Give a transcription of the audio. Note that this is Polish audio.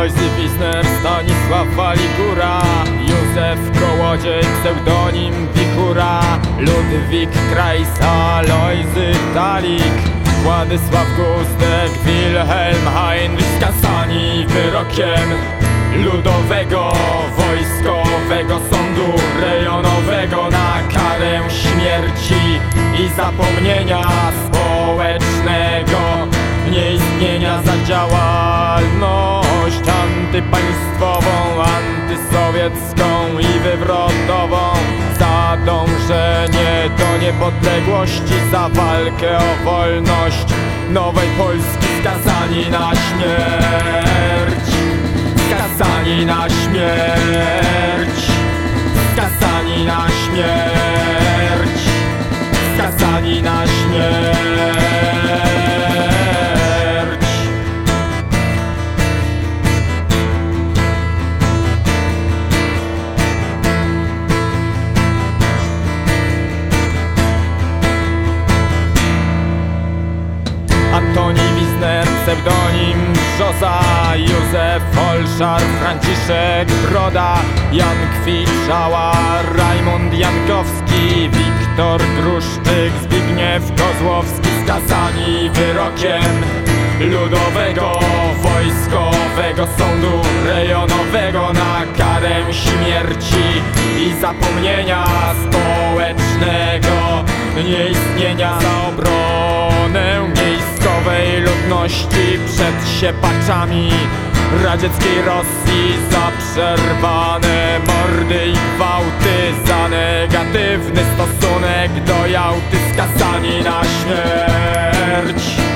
Alojzy Wisner, Stanisław Waligura, Józef Kołodziej, pseudonim Wichura, Ludwik Kreis, Alojzy Talik, Władysław Gustek, Wilhelm Heinrich, skazani wyrokiem Ludowego Wojskowego Sądu Rejonowego na karę śmierci i zapomnienia społecznego, nieistnienia za działalność antypaństwową, antysowiecką i wywrotową, za dążenie do niepodległości, za walkę o wolność nowej Polski, skazani na śmierć, skazani na śmierć, skazani na śmierć, skazani na śmierć. Antoni Wisner, pseudonim Brzoza, Józef Olszar, Franciszek Broda, Jan Kwiczała, Rajmund Jankowski, Wiktor Druszczyk, Zbigniew Kozłowski, skazani wyrokiem Ludowego Wojskowego Sądu Rejonowego na karę śmierci i zapomnienia społecznego, nieistnienia za obronę miejscowej ludności przed siepaczami radzieckiej Rosji, za przerwane mordy i gwałty, za negatywny stosunek do Jałty, skazani na śmierć.